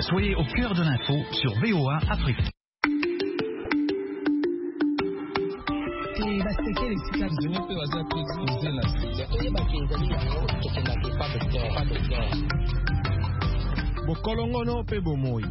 Soyez au cœur de l'info sur VOA Afrique. Bokolongono pe bomoi.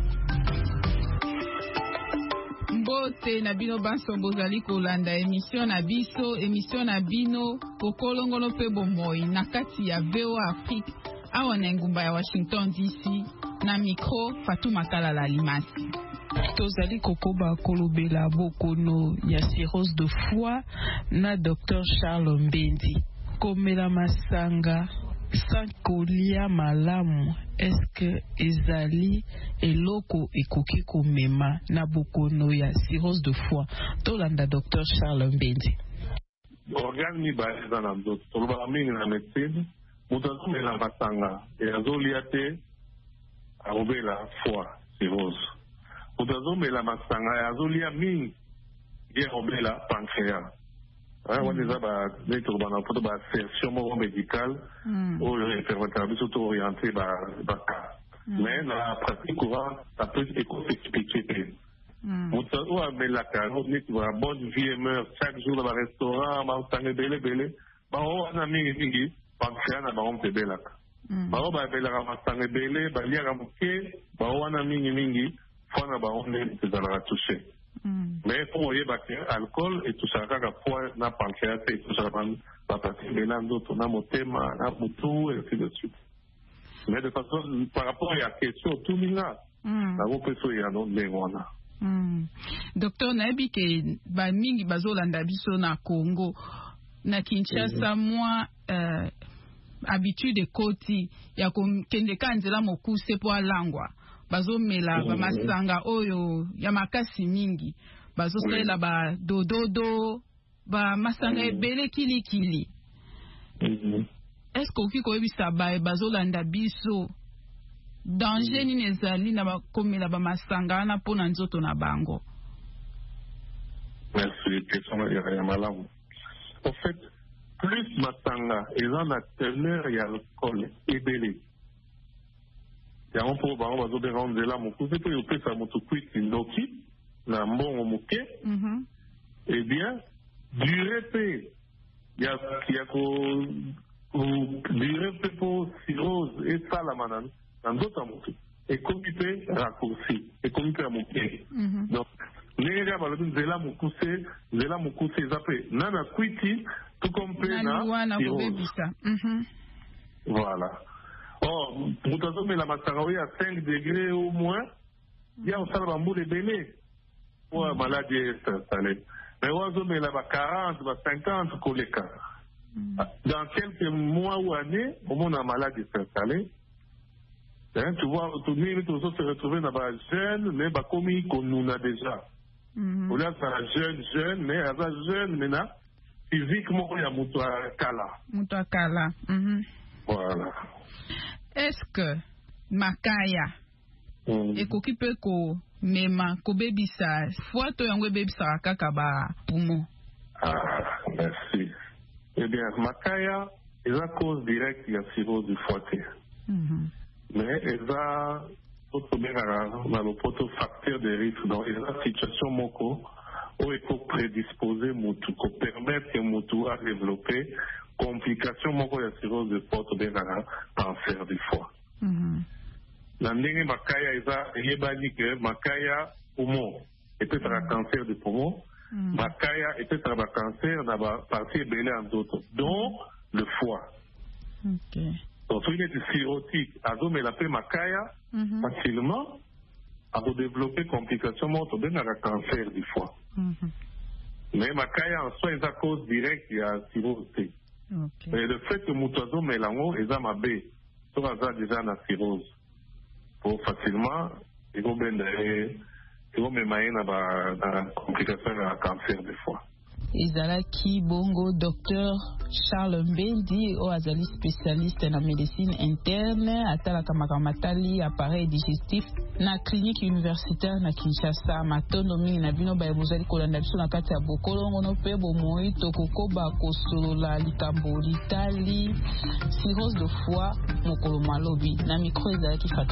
Mbote na bino banso bozali kolanda émission na bino Bokolongono pe bomoi na kati ya VOA Afrique awa na ngumba ya Washington DC na micro Fatuma Kalala Limasi. Tozali kokoba kolobela bokono ya cirrhose de foie na Dr Charles Mbendi. Komela masanga sans kolia malamu eske ezali eloko ekoki komema na bokono ya cirrhose de foie. Tolanda Dr Charles Mbendi. Organe mi baeza na nzoto toloba mingi na médecine moto azomela masanga azolia te akobela foie cirrhose. Moto azomela masanga azolia mingi ye akobela pancréas. Wana eza toloba na poto baassertion moko médicale oyo epermetaka biso to orienté baka. Mais na pratique courante ça peut s'expliquer te. Moto oyo amelaka neti ba bonne vie et meurt chaque jour na barestaurant masanga ebele bango wana mingi pancréas na bango mpe ebelaka. Bango babelaka masanga ebele baliaka moke bango wana mingi foie na bango nde ezalaka touché. Mais pour oyeba ke alcool etouchaka kaka foie na pancréas te etouchaka baparti ebele nzoto na motema na mutu et ainsi de suite. Mais de façon par rapport ya question tuninga nango mpe so ya ndenge wana. Docteur nayebi ke bamingi bazolanda biso na Congo na Kinshasa mwa habitude ekoti ya kokende ka nzela mokuse po alangwa bazomela bamasanga oyo ya makasi mingi bazosalela badododo bamasanga ebele kilikili. Est-ce que oki koyebisa bazolanda biso danger nini ezali na bakomela bamasanga wana mpona nzoto na bango? Merci, question ya malamu. En fait, plus masanga eza na teneur ya alcool ebele yango mpo bango bazobenga nzela mokuse mpo yopesa moto kwiti ndoki na mbongo moke. Eh bien durée mpe ya durée mpe mpo cirrhose esalama na nzoto ya moto ekomi mpe raccourci ekomi mpe ya moke. Donc ndenge kaka balobi nzela mokuse eza mpe na kwiti tuko mpe na cirrhose. Voilà. Oh, moto azomela masanga oyo ya 5 degré au moins ya osala bambula ebele po maladie installé. Mais oyo azomela ba 40 ba 50 koleka dans quelques mois ou années omona maladie s'installer. Tu vois, tout le monde se retrouver dans ba jeune mais bakomi konuna déjà. On a ça jeune mais asa jeune maintenant physiquement il y a moto akala. Voilà. Est-ce que makaya ekoki pe ko mema ko bebisa foie to yango bebisa kaka ba poumon? Merci. Eh bien, makaya est la cause directe de la cirrhose du foie. Mais elle a le facteur de risque. Donc, il y a une situation moko où il faut prédisposer Moutou, pour permettre que Moutou a développé complication moko ya cirrhose de foie to benga cancer du foie. Na ndenge makaya eza eyebani ke makaya poumon epesaka cancer du poumon, makaya epesaka cancer na bapartie ebele ya nzoto dont le foie. Donc soki neti cirrhotique azomela mpe makaya facilement akodévelopper complication moko tobengaka cancer du foie. Mais makaya en soi eza cause directe ya cirrhose te. Et le fait que moutazo mélango est à ma baie, ça va déjà la cirrhose. Pour facilement, il va même la complication de cancer des foie. Ezalaki bongo Dr Charles Mbendi o azali spécialiste na médecine interne atalaka makamatali appareil digestif na clinique universitaire na Kinshasa. Matondo mingi na bino baye bozali kolanda biso na kati ya Bokolongono pe bomoi tokokoba kosolola likambo litali cirrhose de foie mokolo malobi na micro ezalaki